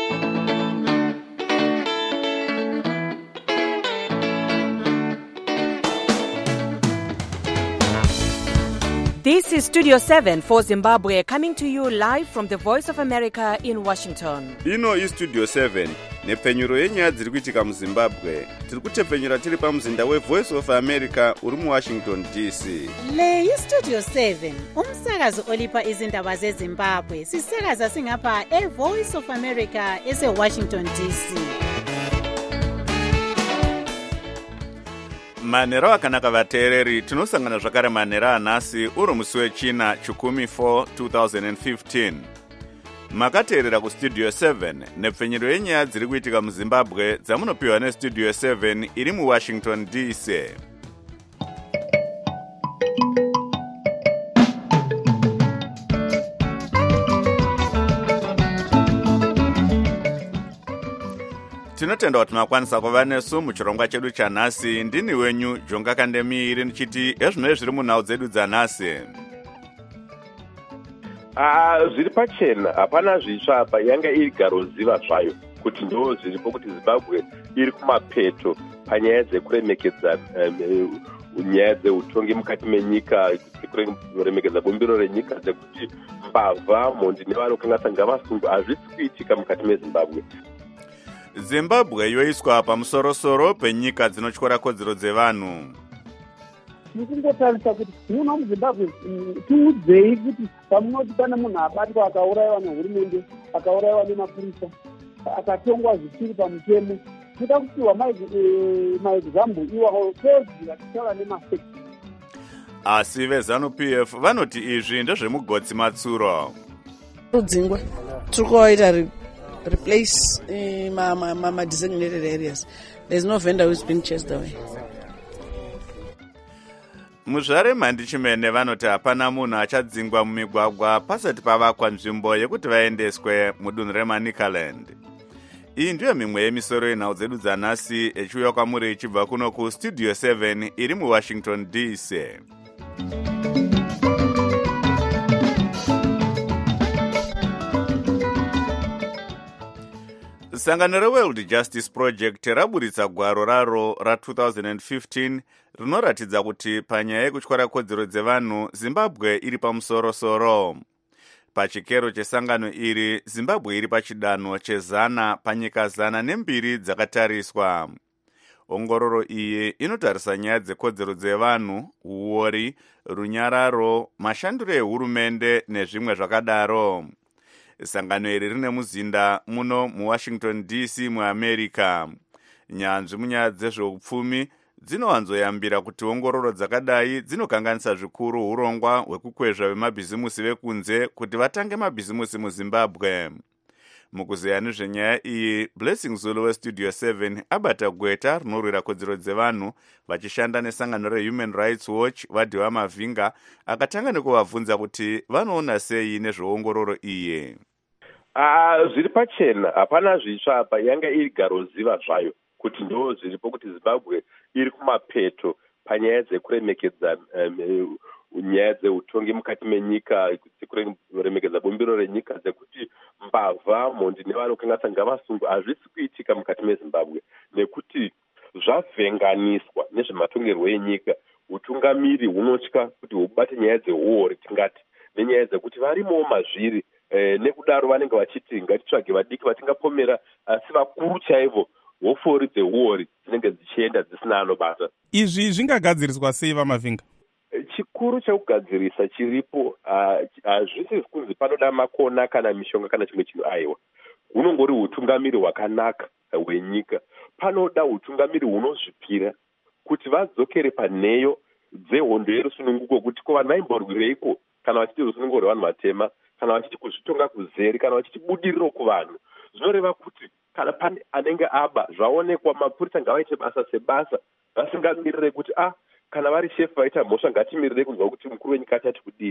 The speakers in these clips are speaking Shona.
This is Studio 7 for Zimbabwe, coming to you live from the Voice of America in Washington. Ino is Studio 7, nepfenyuro yenyaya dziri kuitika muZimbabwe. Tiri kutepfenyura tiri pamuzinda weVoice of America uri muWashington DC. Le iStudio 7, umsakazo olipa izindaba zeZimbabwe. Sisakaza singapha eVoice of America eseWashington DC. Manhero akanaka vateereri, tinosangana zvakare manhero anhasi uri musi wechina chikumi 4 2015. Makateerera kuStudio 7 nepfenyuro yenyaya dziri kuitika muZimbabwe dzamunopiwa neStudio 7 iri muWashington DC. Tinotenda kuti makwanisa kuva nesu muchirongwa chedu chanhasi. Ndini wenyu Jonga Kandemiiri nichiti ezvinoi zviri munhau dzedu dzanhasi. Zviri pachena, hapana zvitsva apa. Yanga iri garoziva zvayo kuti ndo zviripo kuti Zimbabwe iri kumapeto panyaya dzekuremekedza nyaya dzeutongi mukati menyika, kuremekedza bumbiro renyika dzekuti mbavha, mhondi nevanokangasanga vasungu hazvisi kuitika mukati meZimbabwe. Zimbabwe yoiswa pamusorosoro penyika dzinotyora kodzero dzevanhu. Mukungotarisa kuti muno muZimbabwe tiudzei kuti pamunoti kana munhu abatwa akaurayiwa nehurumende, akaurayiwa nemapurisa, akatongwa zvisiri pamutemo, toda kupiwa maexample iwawo fezi vachitaura nemafekti. Asi veZANU-PF vanoti izvi ndezvemugotsi matsuro. Udzingwa tiri kuvaita replace my designated areas. There's no vendor who's been chased away. Muzvare Mhandichimene vanoti hapana munhu achadzingwa mumigwagwa pasati pavakwa nzvimbo yekuti vaendeswe mudunhu reManicaland. Iyi ndiyo mimwe yemisoro yenhau dzedu dzanhasi echiuya kwamuri ichibva kuno kuStudio 7 iri muWashington DC. Sangano reWorld Justice Project raburitsa gwaro raro ra2015 rinoratidza kuti panyaya yekutyora kodzero dzevanhu Zimbabwe iri pamusorosoro. Pachikero chesangano iri, Zimbabwe iri pachidanho chezana panyika 102 dzakatariswa. Ongororo iyi inotarisa nyaya dzekodzero dzevanhu, uori, runyararo, mashandiro ehurumende nezvimwe zvakadaro. Sangano iri rine muzinda muno muWashington DC muAmerica. Nyanzvi munyaya dzezveupfumi dzinowanzoyambira kuti ongororo dzakadai dzinokanganisa zvikuru urongwa hwekukwezva vemabhizimusi vekunze kuti vatange mabhizimusi muZimbabwe. Mukuzeya nezvenyaya iyi, Blessing Zulu weStudio 7 abata gweta rinorwira kodzero dzevanhu vachishanda nesangano reHuman Rights Watch Vadhiwa Mavhinga, akatanga nekuvabvunza kuti vanoona sei nezveongororo iyi. Zviri pachena, hapana zvitsva apa. Yanga iri garoziva zvayo kuti ndo zviripo kuti Zimbabwe iri kumapeto panyaya dzekuremekedza nyaya dzeutongi mukati menyika, kuremekedza bumbiro renyika dzekuti mbavha, mhondi nevanokangasanga vasungu hazvisi kuitika mukati meZimbabwe, nekuti zvavhenganiswa nezvematongerwo enyika. Utungamiri hunotya kuti hubate nyaya dzeuori, tingati, nenyaya dzekuti varimowo mazviri. Nekudaro vanenge vachiti ngatitsvage vadiki vatingapomera, asi vakuru chaivo hofori dzeuori dzinenge dzichienda dzisina anobata. Izvi zvingagadziriswa sei vaMavhinga? Chikuru chekugadzirisa chiripo hazvisi kunzi panoda makona kana mishonga kana chimwe chinhu, aiwa. Hunongori utungamiri hwakanaka hwenyika. Panoda utungamiri hunozvipira kuti vadzokere panheyo dzehondo yerusununguko, kuti ko vanhu vaimborwireiko kana vachiti rusununguko rwevanhu vatema, kana vachiti kuzvitonga kuzeri, kana vachiti budiriro kuvanhu. Zvinoreva kuti kana pane anenge aba zvaonekwa, mapurisa ngavaite basa sebasa, vasingamirire kuti kana vari shefu vaita mhosva ngatimirire kunzwa kuti mukuru wenyika achati kudii.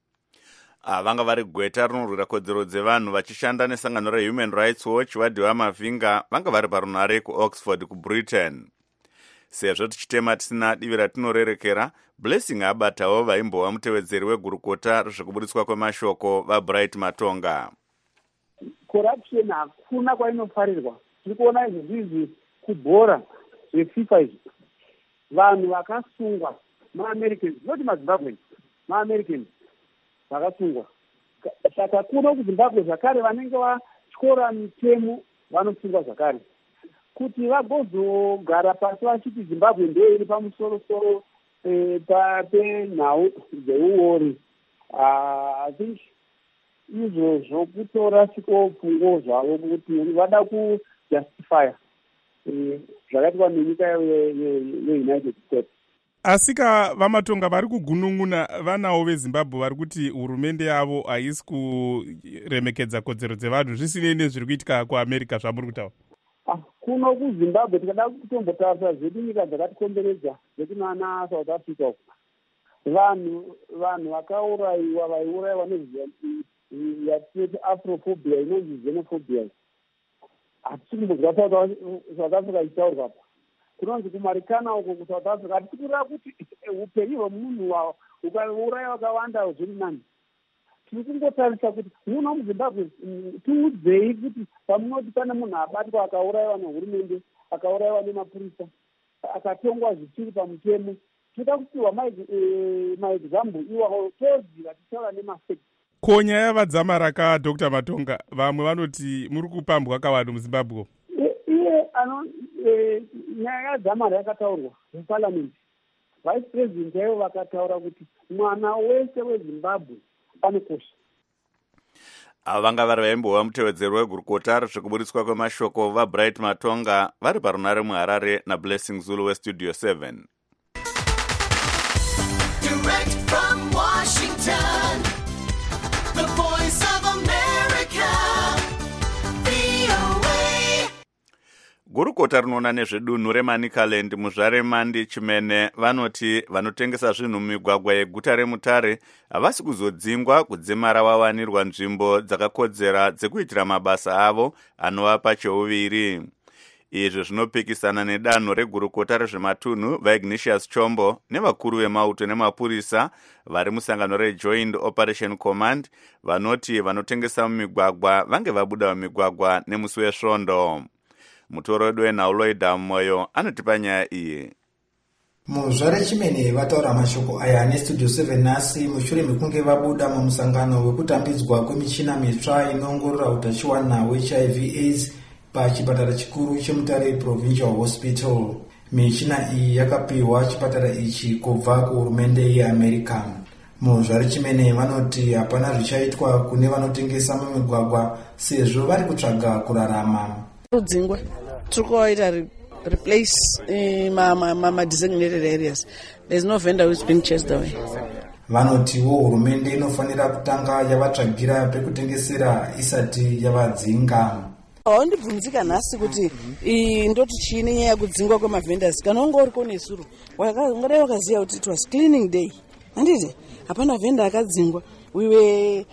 Vanga vari gweta rinorwira kodzero dzevanhu vachishanda nesangano reHuman Rights Watch Vadhiwa Mavhinga vanga vari parunhare kuOxford kuBritain. Sezvo tichitema tisina divi ratinorerekera, Blessing abatawo vaimbova mutevedzeri wegurukota rezvekuburitswa kwemashoko vaBright Matonga. corruption hakuna kwainofarirwa. Tiri kuona izvi kubhora zveFIFA izvi, vanhu vakasungwa maAmericans, noti maZimbabweans, maAmericans vakasungwa. Saka kuno kuZimbabwe zvakare vanenge vatyora mitemo vanosungwa zvakare, kuti vagozogara pasi vachiti Zimbabwe ndiyo iri pamusoro-soro penhau dzeuori. I think izvozvo kutora sikopfungo zvavo kuti vada kujustifya zvakaitwa nenyika yeUnited States. Asika vamatonga vari kugunun'una vanawo veZimbabwe vari kuti hurumende yavo haisi kuremekedza kodzero dzevanhu zvisinei nezviri kuitika kuAmerica zvamuri kutaura. Kuno kuZimbabwe tikada kutombotarisa zvedu nyika dzakatikomberedza dzekunana South Africa uku, vanhu vakaurayiwa, vaiurayiwa yatinoti afrophobia inonzi xenophobia. Hatisi kumbonzwa South Africa ichitaurwa apa. Kunonzi kumarikana uko kuSouth Africa hatisi kureva kuti upenyu hwemunhu ukaurayiwa wakawanda zviri nani. Tiri kungotarisa kuti muno muZimbabwe tiudzei kuti pamunoti pane munhu abatwa akaurayiwa nehurumende, akaurayiwa nemapurisa, akatongwa zvichiri pamutemo, toda kupiwa maexample iwawo toziva tichaura nemafacts. Ko nyaya yavadzamaraka Dr. Matonga, vamwe vanoti muri kupambwa kawanhu muZimbabwe. Nyaya yadzamara yakataurwa muparliament. Vice President yaivo vakataura kuti mwana wese weZimbabwe anokosha. Ava vanga vari vaimbova mutevedzeri wegurukota rezvekuburitswa kwemashoko vaBright Matonga vari parunare muHarare naBlessing Zulu weStudio 7. Direct from Washington, the voice of America, VOA. Gurukota rinoona nezvedunhu reManicaland muZvaremandi Chimene vanoti vanotengesa zvinhu mumigwagwa yeguta reMutare havasi kuzodzingwa kudzimara vawanirwa nzvimbo dzakakodzera dzekuitira mabasa avo anovapa cheuviri. Izvi zvinopikisana nedanho regurukota rezvematunhu vaIgnatius Chombo nevakuru vemauto nemapurisa vari musangano reJoint Operation Command vanoti vanotengesa mumigwagwa vange vabuda mumigwagwa nemusi wesvondo. Mutoro wedu weNauloida Moyo anotipa nyaya iyi. Muzvare Chimene vataura mashoko aya neStudio 7 nhasi mushure mekunge vabuda mumusangano wekutambidzwa kwemichina mitsva inoongorora utachiwana hweHIV/AIDS pachipatara chikuru cheMutare Provincial Hospital. Michina iyi yakapiwa chipatara ichi kubva kuhurumende yeAmerica. Muzvare Chimene vanoti hapana zvichaitwa kune vanotengesa mumigwagwa sezvo vari kutsvaga kurarama. Rudzingwa turikuita replace designated areas. There's no vendor who's been chased away. Vanotiwo hurumende inofanira kutanga yavatsvagira pekutengesera isati yavadzinga. Ndibvunzika nhasi kuti ndoti chiine nyaya yekudzingwa kwemavhendors kana unge uri kone suru ungadai wakaziva kuti it was cleaning day, handiti hapana vendor akadzingwa. We were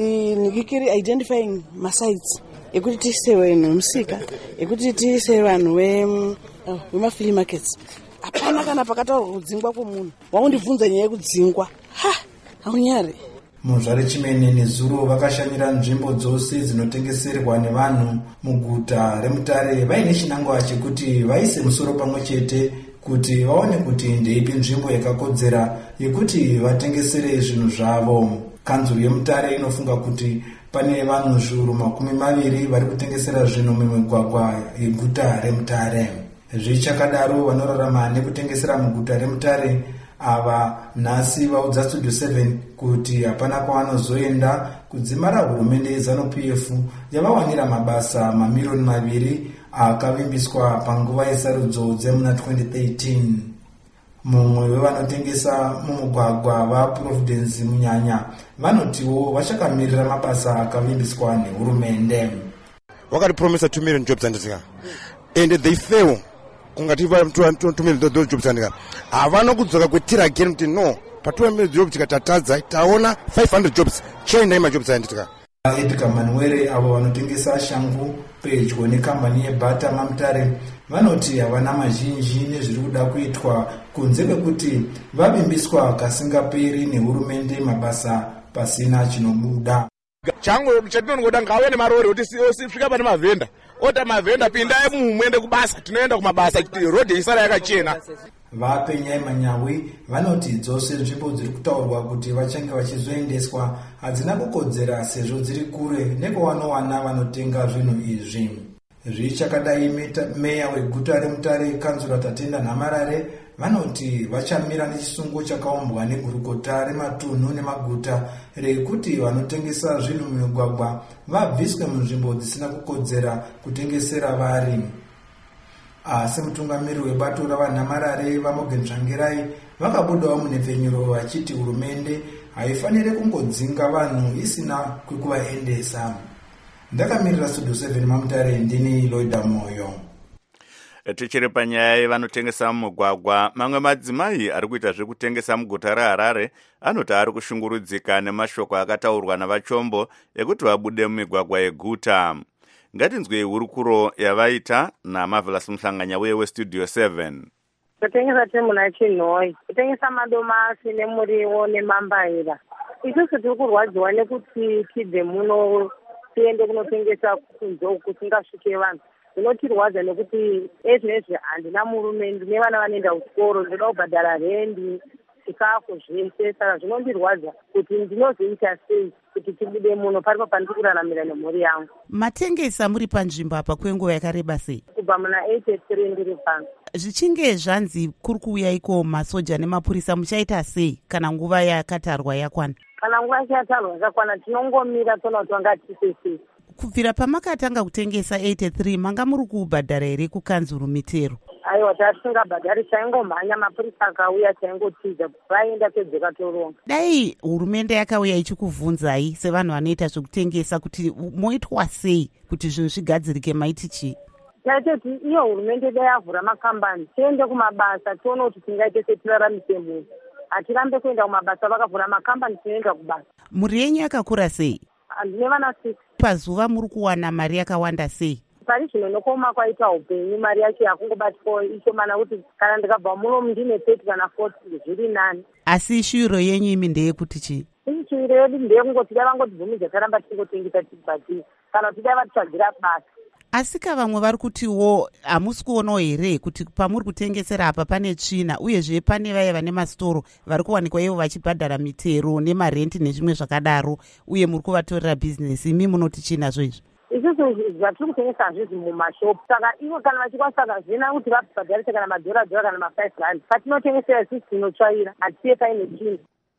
identifying masites ekuti tiise vanhu vemusika, ekuti tiise vanhu vemaflea markets. Hapana kana pakataurwa kudzingwa kwomunhu. Waundibvunza nyaya yekudzingwa, haunyari. Muzvare Chimene neZuro vakashanyira nzvimbo dzose dzinotengeserwa nevanhu muguta reMutare vaine chinangwa chekuti vaise musoro pamwe chete kuti vaone kuti ndeipi nzvimbo yakakodzera yekuti vatengesere zvinhu zvavo. Kanzuru yeMutare inofunga kuti pane vanhu zviuru 20 vari kutengesera zvinhu mumigwagwa yeguta reMutare. Zvichakadaro vanorarama nekutengesera muguta reMutare ava nhasi vaudza Studio 7 kuti hapana kwavanozoenda kudzimara hurumende yeZANU-PF yavawanira mabasa mamiliyoni 2 akavimbiswa panguva yesarudzo dzemuna 2013. Mumwe wevanotengesa mumugwagwa vaProvidence Munyanya vanotiwo vachakamirira mabasa akavimbiswa nehurumende. Wakatipromisa 2 million jobs and they fail. Kungativa 2 million jobs havana kudzoka kwetira again kuti no pa2 million jobs tikatatadza taona 500 jobs chaina majobs anditika. Edgar Manuere avo vanotengesa shangu pedyo nekambani yeBata maMutare vanoti havana mazhinji nezviri kuda kuitwa kunze kwekuti vavimbiswa kasingaperi nehurumende mabasa pasina chinobuda. changu chatinongoda ngave nemarori kuti svika pane mavhenda ota mavhenda pindai muende kubasa, tinoenda kumabasa rodhi isara yakachena. Vape Nyai Manyawi vanoti dzose nzvimbo dziri kutaurwa kuti vachange vachizoendeswa hadzina kukodzera sezvo dziri kure nekwavanowana vanotenga zvinhu izvi. Zvichakadai meya weguta reMutare Kanzura Tatenda Nhamarare vanoti vachamira nechisungo chakaumbwa negurukota rematunhu nemaguta rekuti vanotengesa zvinhu mumigwagwa vabviswe munzvimbo dzisina kukodzera kutengesera vari. Asi mutungamiri webato ravanhamarare vaMorgan Tsvangirai vakabudawo munepfenyuro vachiti hurumende haifaniri kungodzinga vanhu isina kwekuvaendesa. Ndakamirira Studio 7 maMutare, ndini Loida Moyo. Tichiri panyaya yevanotengesa mumugwagwa, mamwe madzimai ari kuita zvekutengesa muguta reHarare anoti ari kushungurudzika nemashoko akataurwa navachombo ekuti vabude mumigwagwa yeguta. Ngatinzwei hurukuro yavaita naMarvelous Muhlanganyauye weStudio 7. Kutengesa temuna chinhoi, kutengesa madomasi nemuriwo nemambaira. Isusu tiri kurwadziwa nekuti tibve muno tiende kunotengesa kunze kusingasvike vanhu. Zvinotirwadza nekuti ezvinezvi handina murume, ndine vana vanoenda kuchikoro, ndoda kubhadhara rendi, chikafu zvese. Saka zvinondirwadza kuti ndinozoita sei kuti tibude muno paripo pandiri kuraramira nemhuri yangu. Matengesa muri panzvimbo apa kwenguva yakareba sei? Kubva muna 83 ndiri pano. Zvichinge zvanzi kuri kuuya iko masoja nemapurisa, muchaita sei kana nguva yakatarwa yakwana? Kana nguva yakatarwa yakwana tinongomira tona kuti vangatise sei. Kubvira pamakatanga kutengesa 83 manga muri kubhadhara here kukanzuru mitero? Aiwa, tatisingabhadhari, chaingomhanya mapurisa akauya chaingotiza vaenda pedzeka toronga. Dai hurumende yakauya ichikuvhunzai sevanhu vanoita zvekutengesa kuti moitwa sei kuti zvinhu zvigadzirike, maiti chii? Taitoti iyo hurumende dai yavhura makambani tiende kumabasa tione kuti tingaite setiraramise munhu. Hatirambe kuenda kumabasa, vakavhura makambani tinoenda kubasa. Mhuri yenyu yakakura sei? Ndine vana 6. Pazuva muri kuwana mari yakawanda sei? Pari zvino nokoma kwaita upenyu, mari yacho yakungobatwa ishomana kuti kana ndikabva muno ndine 30 kana 40 zviri nani. Asi shuviro yenyu imi ndeyekuti chii? Shuviro yedu ndeyekungoti dai vangotibvumidza taramba tichingotengesa tibhadhira kana kuti dai vatitsvagira basa. Asi kavamwe vari kutiwo hamusi kuonawo here kuti pamuri kutengesera apa pane tsvina, uyezve pane vaya vane masitoro vari kuwanikwa ivo vachibhadhara mitero nemarenti nezvimwe zvakadaro, uye muri kuvatorera bhizinesi, imi munoti chii nazvo izvi? Isusu zvatiri kutengesa hazvizvi mumashopu, saka ivo kana vachikwanisa kazvina kuti vabhadharise kana madhora kana ma5 rand, patinotengesera isusu tinotsvaira, hatisiye paine chino.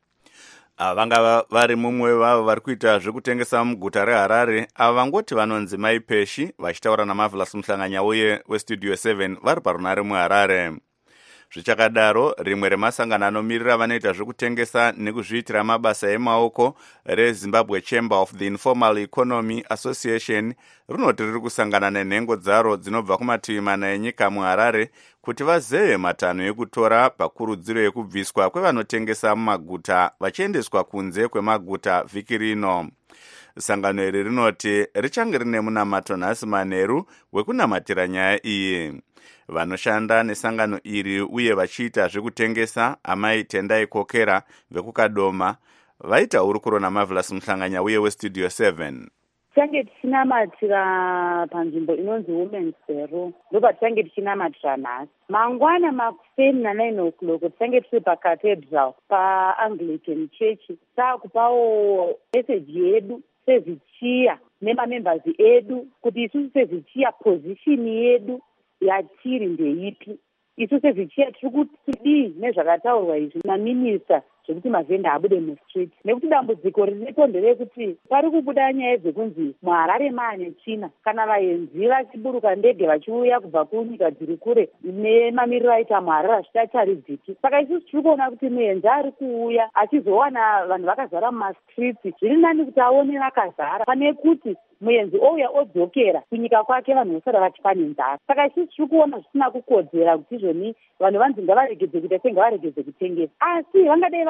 Vanga vari mumwe vavo vari kuita zvekutengesa muguta reHarare, ava vangoti vanonzi Mai Peshi, vachitaura naMarvelous Muhlanganyauye weStudio 7 vari parunare muHarare. Zvichakadaro, rimwe remasangano anomirira vanoita zvekutengesa nekuzviitira mabasa emaoko reZimbabwe Chamber of the Informal Economy Association rinoti riri kusangana nenhengo dzaro dzinobva kumativi mana enyika muHarare kuti vazeye matanho ekutora pakurudziro yekubviswa kwevanotengesa mumaguta vachiendeswa kunze kwemaguta vhiki rino. Sangano iri rinoti richange rine munamato nhasi manheru wekunamatira nyaya iyi. Vanoshanda nesangano iri uye vachiita zvekutengesa, Amai Tendai Kokera vekukadoma, vaita hurukuro naMarvelous Muhlanganyauye weStudio 7. Tichange tichinamatira panzvimbo inonzi Women's Bureau, ndopa tichange tichinamatira nhasi. Mangwana makuseni na9 o'clock tichange tiri paCathedral paAnglican Church, taakupawo meseji yedu sezichiya nemamembers edu kuti isusu sezichiya position yedu yatiri ndeipi. Isu sezichiya tiri kuti nezvakataurwa izvi naminista zvekuti mavhenda abude mustreet, nekuti dambudziko riripo nderekuti pari kubuda nyaya dzekunzi muHarare maane tsvina, kana vaenzi vachiburuka ndege vachiuya kubva kunyika dziri kure nemamiriro aita muHarare achitacharidziki. Saka isusu tiri kuona kuti muenzi ari kuuya achizowana vanhu vakazara mumastreets, zviri nani kuti aone vakazara pane kuti muenzi ouya odzokera kunyika kwake vanhu vosara vati pane nzara. Saka isusu tiri kuona zvisina kukodzera kuti izvoni vanhu vanzi ngavaregedze kuita senge varegedze kutengesa, asi vangadai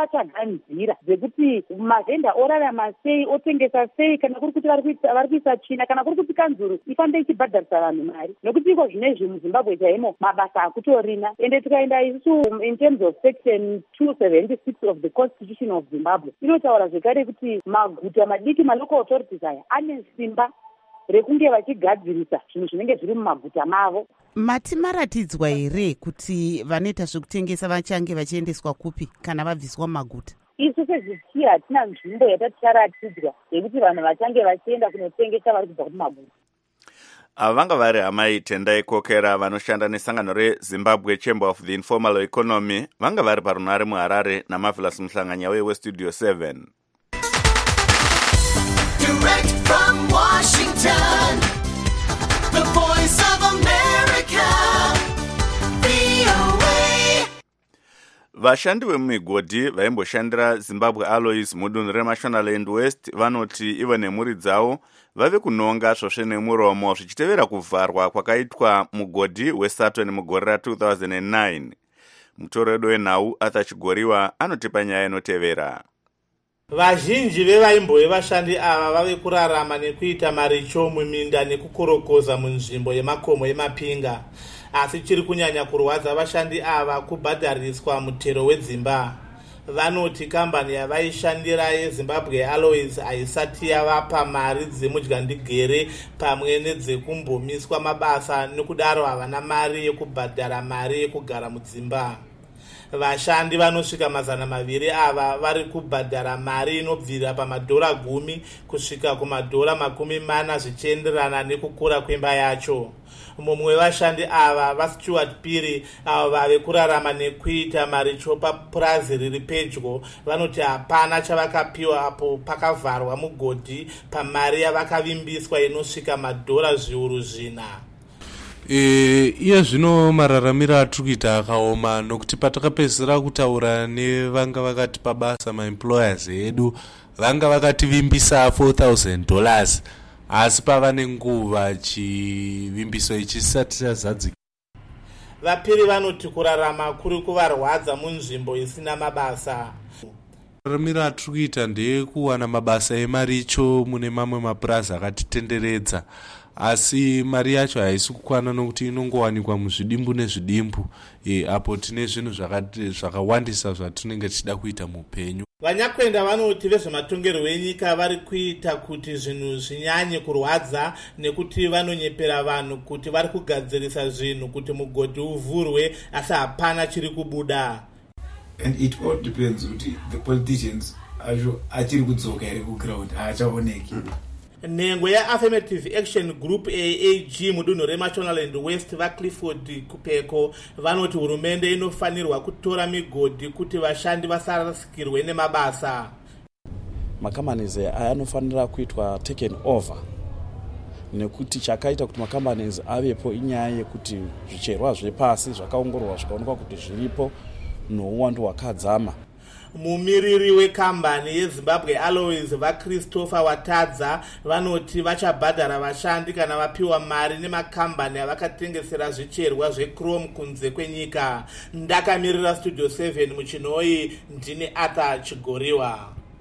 vachaganzira dzekuti mavhenda orarama sei, otengesa sei, kana kuri kuti vari kuisa tsvina, kana kuri kuti kanzuru ifambe ichibhadharisa vanhu mari. Nokuti iko zvinezvi muZimbabwe chaimo mabasa hakutorina. Ende tikaenda isusu in terms of section 276 of the constitution of Zimbabwe inotaura zvekare kuti maguta madiki malocal authorities aya ane simba rekunge vachigadzirisa zvinhu zvinenge zviri mumaguta mavo. Mati maratidzwa here kuti vanoita zvekutengesa vachange vachiendeswa kupi kana vabviswa mumaguta? Isu sezvitiya hatina nzvimbo yataticharatidzwa yekuti vanhu vachange vachienda kunotengesa vari kubva kumaguta. Ava vanga vari Amai Tendai Kokera vanoshanda nesangano reZimbabwe Chamber of the Informal Economy, vanga vari parunare muHarare naMarvelous Muhlanganya weStudio 7. Direct from Washington, the voice of America, VOA. Vashandi vemumigodhi vaimboshandira Zimbabwe Alloys mudunhu reMashonaland West vanoti ivo nemhuri dzavo vave kunonga svosve nemuromo zvichitevera kuvharwa kwakaitwa mugodhi weSutton mugore ra2009. Mutoredo wenhau Arthur Chigoriwa anotipa nyaya inotevera. Vazhinji vevaimbowe vashandi ava vave kurarama nekuita maricho muminda nekukorokoza munzvimbo yemakomo emapinga. Asi chiri kunyanya kurwadza vashandi ava kubhadhariswa mutero wedzimba. Vanoti kambani yavaishandira yeZimbabwe Alloys haisati yavapa mari dzemudyandigere pamwe nedzekumbomiswa mabasa, nekudaro havana mari yekubhadhara mari yekugara mudzimba. Vashandi vanosvika 200 ava vari kubhadhara mari inobvira pamadhora 10 kusvika kumadhora 40 zvichienderana nekukura kwemba yacho. Mumwe wevashandi ava vaStuart Piri avo vave kurarama nekuita maricho papurazi riri pedyo vanoti hapana chavakapiwa apo pakavharwa mugodhi pamari yavakavimbiswa inosvika madhora zviuru 4. Iye zvino mararamiro atiri kuita akaoma nokuti patakapedzisira kutaura nevanga vakatipa basa maemployers edu vanga vakativimbisa $4,000 asi pava nenguva chivimbiso ichi chisati chazadzika. Vapiri vanoti kurarama kuri kuvarwadza munzvimbo isina mabasa. Mararamiro atiri kuita ndekuwana mabasa emaricho mune mamwe mapurazi akatitenderedza, asi mari yacho haisi kukwana nokuti inongowanikwa muzvidimbu nezvidimbu apo tine zvinhu zvakawandisa zvatinenge tichida kuita muupenyu. Vanyakwenda vanoti vezvematongerwo enyika vari kuita kuti zvinhu zvinyanye kurwadza nekuti vanonyepera vanhu kuti vari kugadzirisa zvinhu kuti mugodhi uvhurwe asi hapana chiri kubuda. And it all depends kuti the politicians achiri kudzoka here kuground haachaoneki. Nhengo yeAffirmative Action Group AAG mudunhu reMashonaland West vaClifford Kupeko vanoti hurumende inofanirwa kutora migodhi kuti vashandi vasarasikirwe nemabasa. Macompanies anofanira kuitwa taken over nekuti chakaita kuti macompanies avepo inyaya yekuti zvicherwa zvepasi zvakaongororwa zvikaonekwa kuti zviripo nouwandu hwakadzama. Mumiriri wekambani yeZimbabwe Alloys vaChristopher Watadza vanoti vachabhadhara vashandi kana vapiwa mari nemakambani avakatengesera zvicherwa zveChrome kunze kwenyika. Ndakamirira Studio 7 muchinoi ndini Arthur Chigoriwa.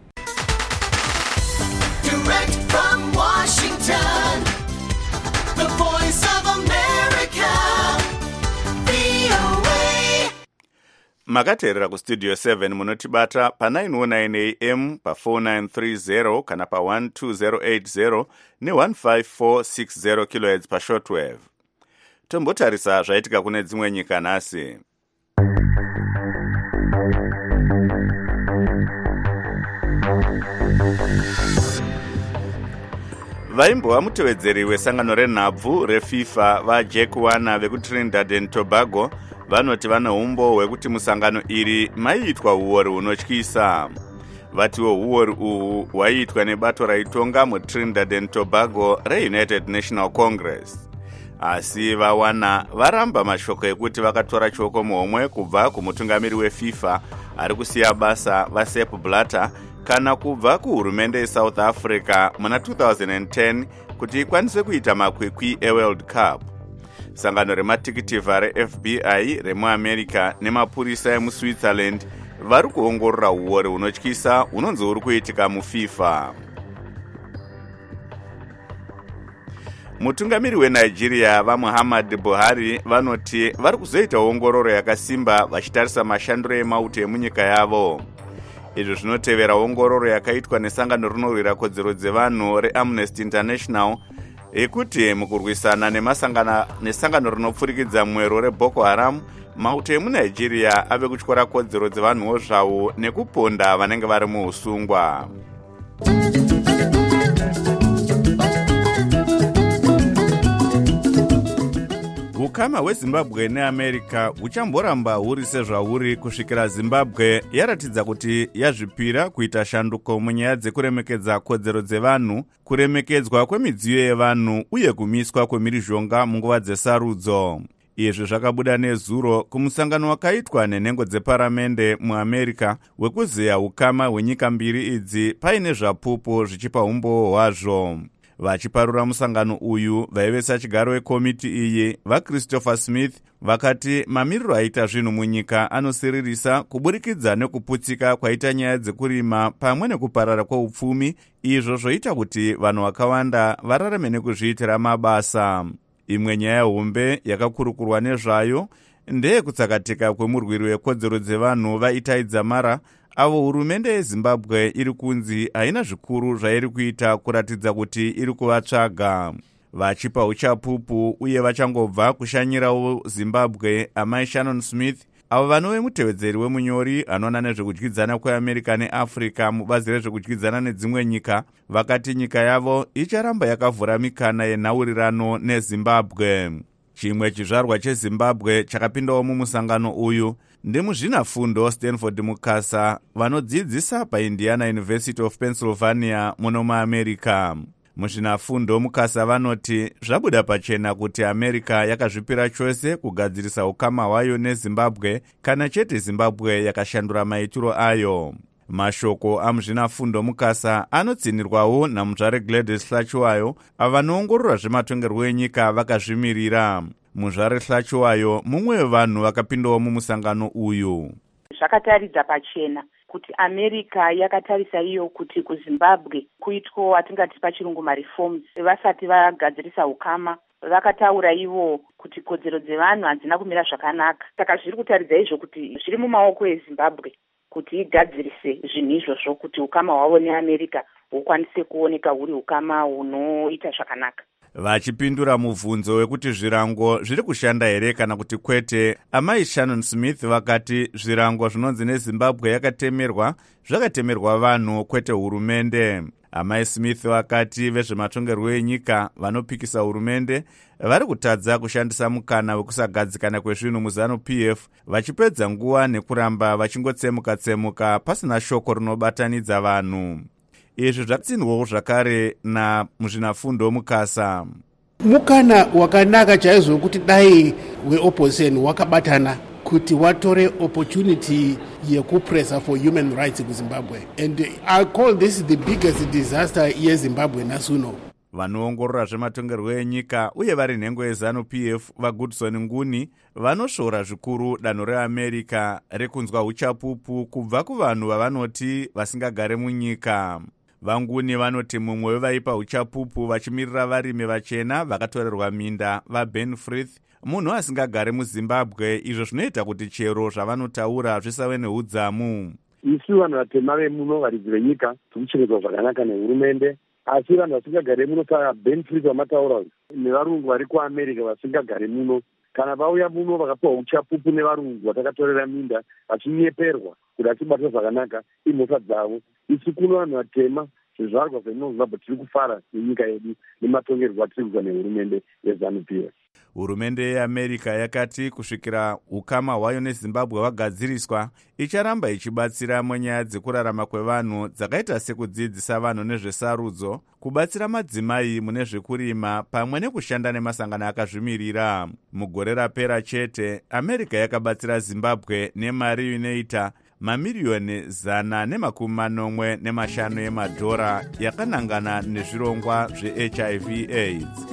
Direct from Washington, the voice of America, VOA. Makateerera kuStudio 7 munotibata pa909 AM pa4930 kana pa12080 ne15460 kHz pashortwave. Tombotarisa zvaitika kune dzimwe nyika nhasi. Vaimbova mutevedzeri wesangano renhabvu reFIFA vaJack Warner vekuTrinidad and Tobago vanoti vane umbo hwekuti musangano iri maiitwa uori hunotyisa. Vatiwo uori uhu hwaiitwa nebato raitonga muTrinidad and Tobago reUnited National Congress. Asi vaWarner varamba mashoko ekuti vakatora choko muhomwe kubva kumutungamiri weFIFA ari kusiya basa vaSepp Blatter kana kubva kuhurumende yeSouth Africa muna 2010 kuti ikwanise kuita makwikwi eWorld Cup. Sangano rematikitivha reFBI remuAmerica nemapurisa emuSwitzerland vari kuongorora uore hunotyisa hunonzi huri kuitika mufifa. Mutungamiri weNigeria vaMuhammad Buhari vanoti vari kuzoita ongororo yakasimba vachitarisa mashandiro emauto emunyika yavo. Izvo zvinotevera ongororo yakaitwa nesangano rinorwira kodzero dzevanhu reAmnesty International ekuti mukurwisana nesangano rinopfurikidza mwero reBoko Haram, mauto emuNigeria ave kutyora kodzero dzevanhuwo zvavo nekuponda vanenge vari muusungwa. Ukama hweZimbabwe neAmerica huchamboramba huri sezvahuri kusvikira Zimbabwe yaratidza kuti yazvipira kuita shanduko munyaya dzekuremekedza kodzero dzevanhu, kuremekedzwa kwemidziyo yevanhu uye kumiswa kwemhirizhonga munguva dzesarudzo. Izvi zvakabuda nezuro kumusangano wakaitwa nenhengo dzeparamende muAmerica wekuzeya ukama hwenyika mbiri idzi paine zvapupu zvichipa umbowo hwazvo. Vachiparura musangano uyu, vaivesa chigaro wekomiti iyi, vaChristopher Smith, vakati mamiriro aita zvinhu munyika anosiririsa kuburikidza nekuputsika kwaita nyaya dzekurima pamwe nekuparara kweupfumi, izvo zvoita kuti vanhu vakawanda vararame nekuzviitira mabasa. Imwe nyaya hombe yakakurukurwa nezvayo ndeyekutsakatika kwemurwiri wekodzero dzevanhu vaItai Dzamara, avo hurumende yeZimbabwe iri kunzi haina zvikuru zvairi kuita kuratidza kuti iri kuvatsvaga. Vachipa uchapupu uye vachangobva kushanyirawo Zimbabwe, amai Shannon Smith, avo vanove mutevedzeri wemunyori anoona nezvekudyidzana kweAmerica neAfrica mubazi rezvekudyidzana nedzimwe nyika, vakati nyika yavo icharamba yakavhura mikana yenhaurirano neZimbabwe. Chimwe chizvarwa cheZimbabwe chakapindawo mumusangano uyu ndemuzvinafundo Stanford Mukasa vanodzidzisa paIndiana University of Pennsylvania muno muAmerica. Muzvinafundo Mukasa vanoti zvabuda pachena kuti America yakazvipira chose kugadzirisa ukama hwayo neZimbabwe, kana chete Zimbabwe yakashandura maitiro ayo. Mashoko amuzvinafundo Mukasa anotsinirwawo namudzvare Gladys Hlachiwayo, avanoongorora zvematongerwo enyika vakazvimirira. Muzvare Hlachiwayo mumwe wevanhu vakapindawo mumusangano uyu. Zvakataridza pachena kuti America yakatarisa iyo kuti kuZimbabwe kuitwa watingati pachirungu mareforms vasati vagadzirisa ukama. Vakataura ivo kuti kodzero dzevanhu hadzina kumira zvakanaka. Saka zviri kutaridza izvo kuti zviri mumaoko eZimbabwe kuti igadzirise zvinhu izvozvo kuti ukama hwavo neAmerica hukwanise kuoneka huri ukama hunoita zvakanaka. Vachipindura mubvunzo wekuti zvirango zviri kushanda here kana kuti kwete, amai Shannon Smith vakati zvirango zvinonzi neZimbabwe yakatemerwa zvakatemerwa vanhu kwete hurumende. Amai Smith vakati vezvematongerwo enyika vanopikisa hurumende vari kutadza kushandisa mukana wekusagadzikana kwezvinhu muZANU-PF, vachipedza nguva nekuramba vachingotsemuka-tsemuka pasina shoko rinobatanidza vanhu. Izvi zvakatsinwawo zvakare namuzvinafundo Mukasa. Mukana wakanaka chaizvo kuti dai weopposition wakabatana kuti watore opportunity yekupressa for human rights kuZimbabwe. And I call this the biggest disaster yeZimbabwe nasuno. Vanoongorora zvematongerwo enyika uye vari nhengo yeZANU-PF vaGoodson Nguni vanosvora zvikuru danho reAmerica rekunzwa uchapupu kubva kuvanhu vavanoti vasingagare munyika. Vanguni vanoti mumwe wevaipa uchapupu vachimirira varimi vachena vakatorerwa minda vaBen Frith, munhu asingagare muZimbabwe, izvo zvinoita kuti chero zvavanotaura zvisave neudzamu. Isu vanhu vatema vemuno varidzi venyika tikuchengetwa zvakanaka nehurumende, asi vanhu vasingagare muno saBen Frith vamataura nevarungu vari kuAmerica vasingagare muno, kana vauya muno vakapiwa uchapupu nevarungu vatakatorera minda vachinyeperwa kuti vachibatwa zvakanaka imhosva dzavo. Isu kuno vanhu vatema zvizvarwa zvemuZimbabwe tiri kufara nenyika yedu nematongerwo atiri kuitwa nehurumende yeZANU-PF. Hurumende yeAmerica yakati kusvikira ukama hwayo neZimbabwe hwagadziriswa icharamba ichibatsira munyaya dzekurarama kwevanhu dzakaita sekudzidzisa vanhu nezvesarudzo, kubatsira madzimai mune zvekurima pamwe nekushanda nemasangano akazvimirira. Mugore rapera chete, America yakabatsira Zimbabwe nemari inoita mamiriyoni 145 yemadhora yakanangana nezvirongwa zveHIV/AIDS.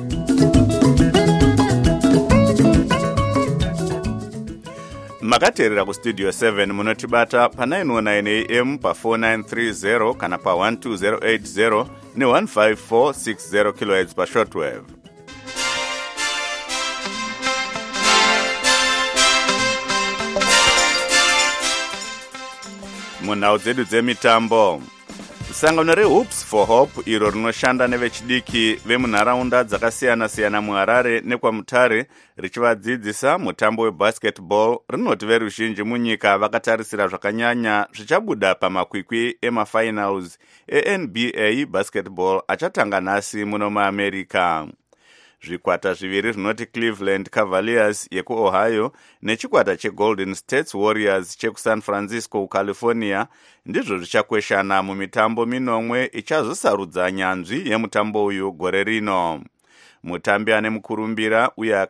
vakateerera kustudio 7 munotibata pa 919 am pa 4930 kana pa 12080 ne 15460 kHz pa shortwave. Munhau dzedu dzemitambo, sangano reHoops for Hope iro rinoshanda nevechidiki vemunharaunda dzakasiyana-siyana muHarare nekwaMutare richivadzidzisa mutambo webasketball rinoti veruzhinji munyika vakatarisira zvakanyanya zvichabuda pamakwikwi emafinals eNBA basketball achatanga nhasi muno muAmerica. Zvikwata zviviri zvinoti Cleveland Cavaliers yekuOhio nechikwata cheGolden State Warriors chekuSan Francisco, California ndizvo zvichakweshana mumitambo minomwe ichazosarudza nyanzvi yemutambo uyu gore rino. Mutambi ane mukurumbira uye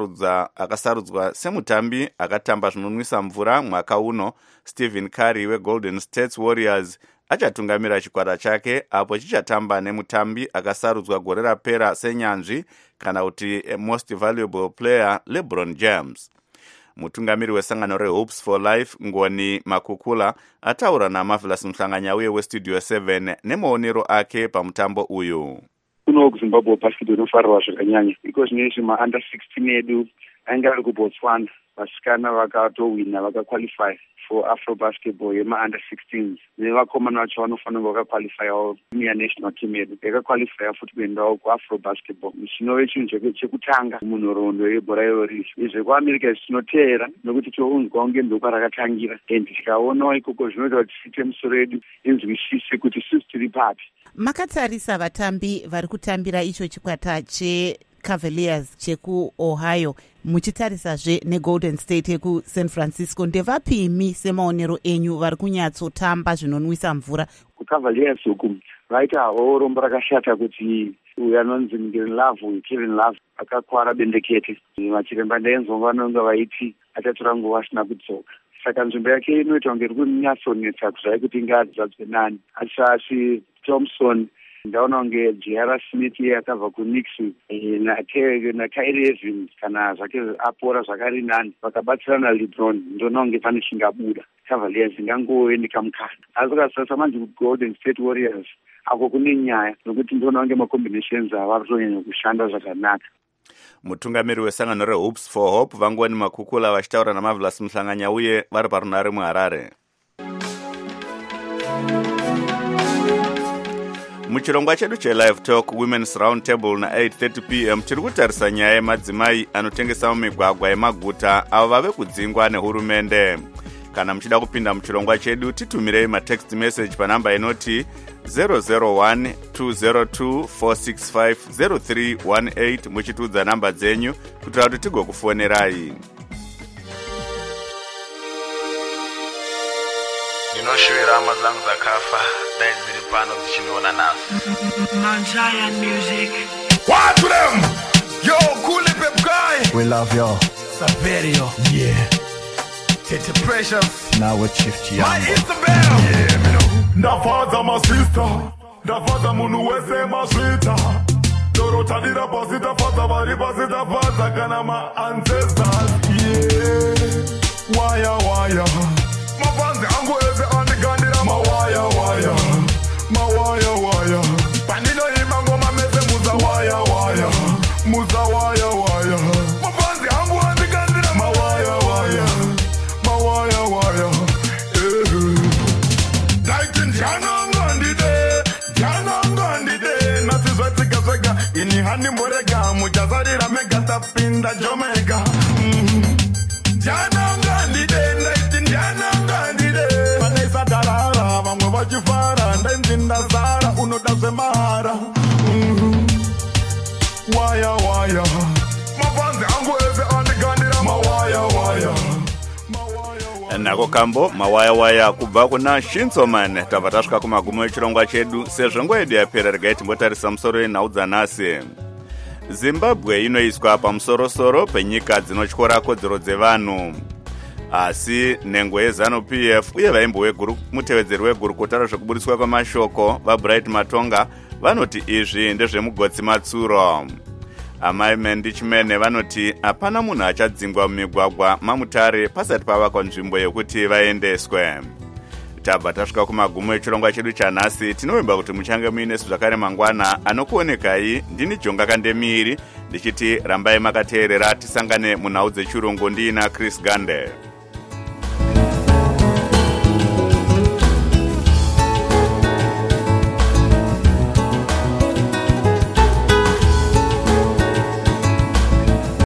akasarudzwa semutambi akatamba zvinonwisa mvura mwaka uno, Stephen Curry weGolden State Warriors achatungamira chikwata chake apo chichatamba nemutambi akasarudzwa gore rapera senyanzvi kana kuti most valuable player LeBron James. Mutungamiri wesangano reHoops for Life Ngoni Makukula ataura naMarvelous Mhlanganya uye westudio 7 nemaonero ake pamutambo uyu. Kuno kuZimbabwe basketball inofarwa zvakanyanya because nezvi ma-under 16 edu ainge ari kuBotswana vasikana vakatowina vakaqualify for Afro basketball yema-under 16s nevakomana vacho vanofanira vakaqualifyawo national team yedu yakaqualifya futi kuendawo kuAfro basketball. Chinove chinhu chekutanga munhoroondo yebhora yorisi. Izvi kuAmerica zvinoteera nokuti tounzwa kunge ndokwa rakatangira and tikaonawo ikoko zvinoita kuti tisite musoro yedu inzwisise kuti sisi tiri papi. Makatarisa vatambi vari kutambira icho chikwata cheCavaliers chekuOhio muchitarisazve neGolden State yekuSan Francisco, ndevapimi semaonero enyu vari kunyatsotamba zvinonwisa mvura? KuCavaliers uku vaita havo rombo rakashata kuti uyu anonzi Love Kevin Love akakwara bendekete. Machiremba ndainzwa vanonga vaiti achatora nguva asina kudzoka. Saka nzvimbo yake inoita kunge iri kunyatsonetsa kuzvai kuti ingadzadzwe nani. Asi Thompson ndaona kunge J.R. Smith akabva kuKnicks naKyrie Irving kana zvake apora zvakari nani vakabatsirana LeBron, ndoona kunge pane chingabuda. Cavaliers ingangove nekamukana. Asi ukasasa manje kuGolden State Warriors ako kune nyaya nokuti ndoona kunge macombinations ava kutonyanya kushanda zvakanaka. Mutungamiri wesangano reHoops for Hope Vangoni Makukula vachitaura naMarvelous Mhlanganya uye vari parunare muHarare. Muchirongwa chedu cheLive Talk Women's Roundtable na 8:30 p.m. tiri kutarisa nyaya yemadzimai anotengesa mumigwagwa yemaguta avo vave kudzingwa nehurumende. Kana muchida kupinda muchirongwa chedu titumirei matext message panamba inoti 001-202-465-0318 muchitudza namba dzenyu kuitira kuti tigokufonerai. Ndinoshuvira hama dzangu dzakafa dai dziri pano dzichiniona nazo. Manjaya music. What to them? Yo, cool pep guy. We love y'all. Saverio. Yeah. Tete Precious. Now with Chief Chiambo. My Isabel. Yeah, me know. Ndafaza my sister. Ndafaza munu wese maswita. Dorota dira pasita faza vari pasita faza kana my ancestors. Yeah. Waya. Mafanzi angu eze andigandira mawaya. Panino imango mameze muza waya. Mafanzi angu andigandira mawaya. Daitin jana ngandide nasizwa tsika ini hani morega mujazarira mega tapinda Jamaica. Jana ngandide daitin jana ngandide panesa darara vamwe vachifara ndainzinda zara unodazve mahara. Waya mafanzi angu eze andigandira mawaya. Nako kambo mawaya kubva kuna Shinsoman tabva tasvika kumagumo echirongwa chedu. Sezvo nguva yedu yapera regai timbotarisa musoro wenhau dzanhasi. Zimbabwe inoiswa pamusorosoro penyika dzinotyora kodzero dzevanhu. Asi nhengo yeZANU-PF uye mutevedzeri wegurukota rezvekuburiswa kwemashoko vaBright Matonga vanoti izvi ndezvemugotsi matsuro. Amai Mendi Chimene vanoti hapana munhu achadzingwa mumigwagwa maMutare pasati pavakwa nzvimbo yekuti vaendeswe. Tabva tasvika kumagumo echirongwa chedu chanhasi. Tinovimba kuti muchange muinesu zvakare mangwana. Anokuonekai ndini Jonga Kandemiri ndichiti rambai makateerera. Tisangane munhau dzechirungu ndiina Chris Gande.